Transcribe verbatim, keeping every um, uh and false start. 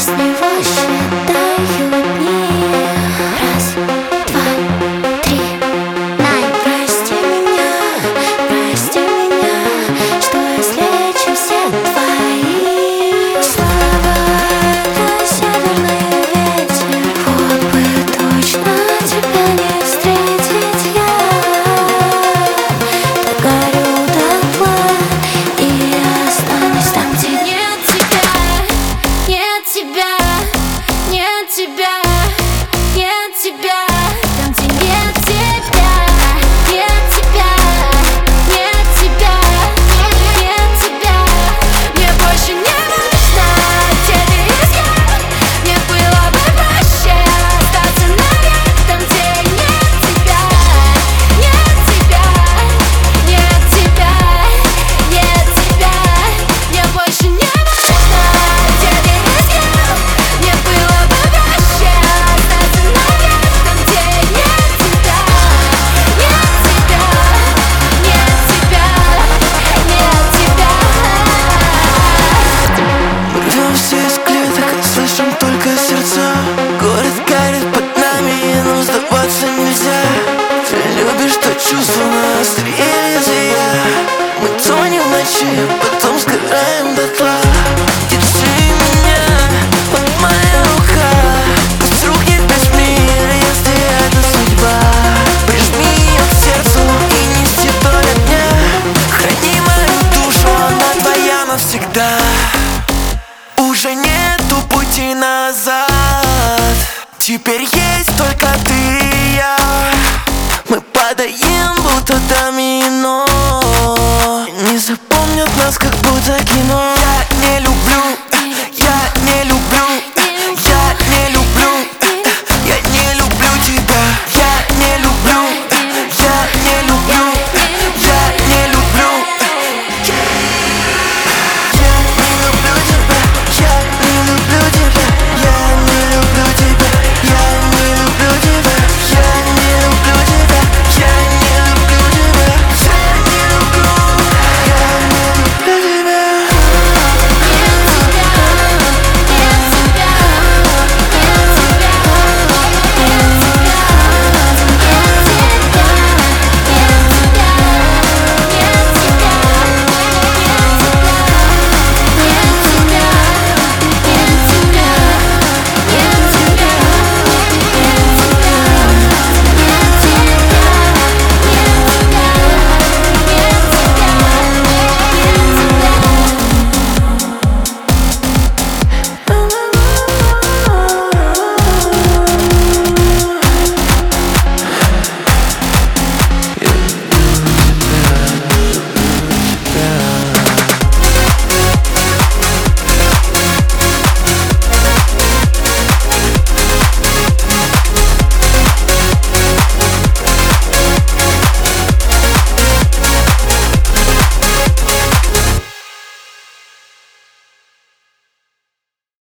Без него считаю дни. Раз, два, три. Най. Прости меня, прости меня, что я слечу все твои слова. Это северный ветер. Вот бы точно тебя не встретить я. Так горю дотла и останусь там, где нет тебя. Нет тебя, нет тебя, нет тебя. Там, где нет тебя, нет тебя, нет тебя, нет тебя. Мне больше не нужно тебя искать. Мне было бы проще остаться навек там, где нет тебя. Нет тебя, нет тебя, нет тебя. Мне больше не нужно тебя искать. Мне было бы проще остаться навек там, где нет тебя. Нет тебя, нет тебя, нет тебя. Рвемся из клеток, слышим только сердца. Город горит под нами, но сдаваться нельзя. Ты любишь то чувство на острие лезвия. Мы тонем в ночи, потом сгораем дотла. Держи меня, вот моя рука. Пусть рухнет весь мир, если это судьба. Прижми ее к сердцу и неси вдоль огня. Храни мою душу, она твоя навсегда. Уже нету пути назад. Теперь есть только ты и я. Мы падаем, будто домино.